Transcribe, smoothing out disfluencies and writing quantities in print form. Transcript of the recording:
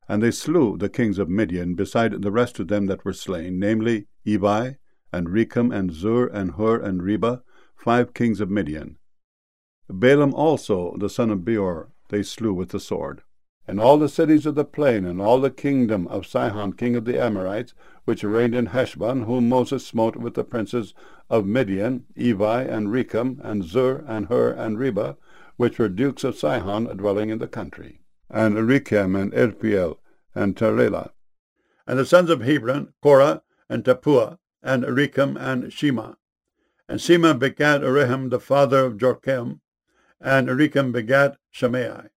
And they slew the kings of Midian, beside the rest of them that were slain, namely Evi, and Rechem, and Zur, and Hur, and Reba, 5 kings of Midian. Balaam also, the son of Beor, they slew with the sword. And all the cities of the plain, and all the kingdom of Sihon king of the Amorites, which reigned in Heshbon, whom Moses smote with the princes of Midian, Evi, and Rechem, and Zur, and Hur, and Reba, which were dukes of Sihon, dwelling in the country, and Rechem, and Irpiel, and Terelah. And the sons of Hebron, Korah, and Tappuah, and Rechem, and Shema. And Shema begat Rehem, the father of Jorchem, and Rechem begat Shimei.